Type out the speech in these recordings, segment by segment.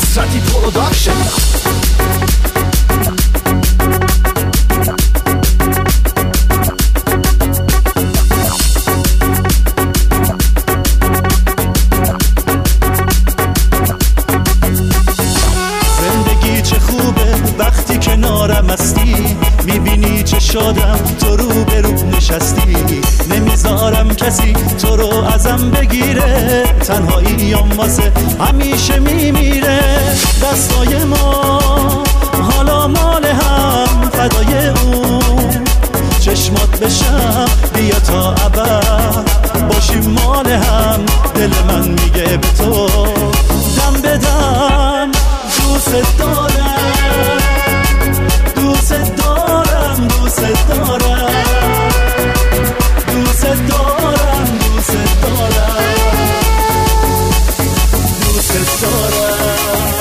نصرتی پروداکشن. زندگی چه خوبه وقتی کنارم هستی، میبینی چه شادم تو رو به رو نشستی. نمیذارم کسی تو رو ازم بگیره، تنهاییم واسه همیشه میمیره. دستای ما حالا مال هم، فدای اون چشمات بشم، بیا تا ابد باشیم مال هم. دل من میگه به تو دم بدم، دوست دارم دوست دارم دوست دارم دوست دارم دوست دارم دوست دارم.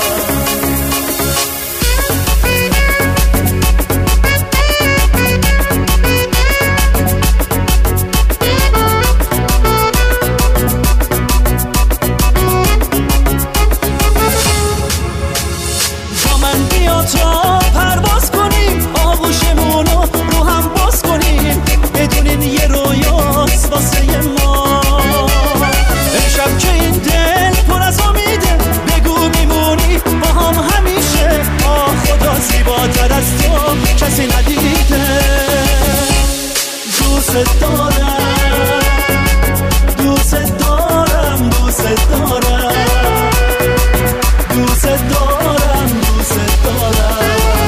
تا پرواز کنیم، آغوشمونو رو هم باز کنیم، بدونین یه رویاست واسه ما. امشب که این دل پر از امیده، بگو میمونی با هم همیشه. خدا زیباتر از تو کسی ندیده. دوست دارم دوست دارم دوست دارم دوست دارم دوست دارم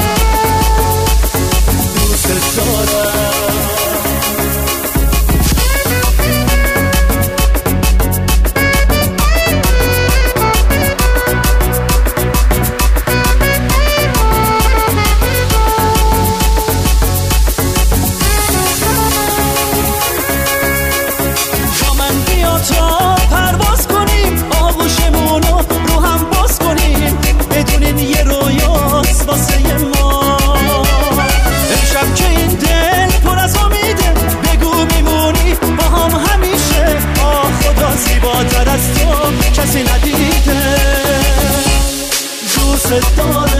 دوست دارم. با من بیا تا پرواز کنیم، آغوشمونو رو هم باز کنیم، بدونین یه رویاست واسه ما. امشب که این دل پر از امیده، بگو میمونی با هم همیشه. خدا زیباتر از تو کسی ندیده. دوست دارم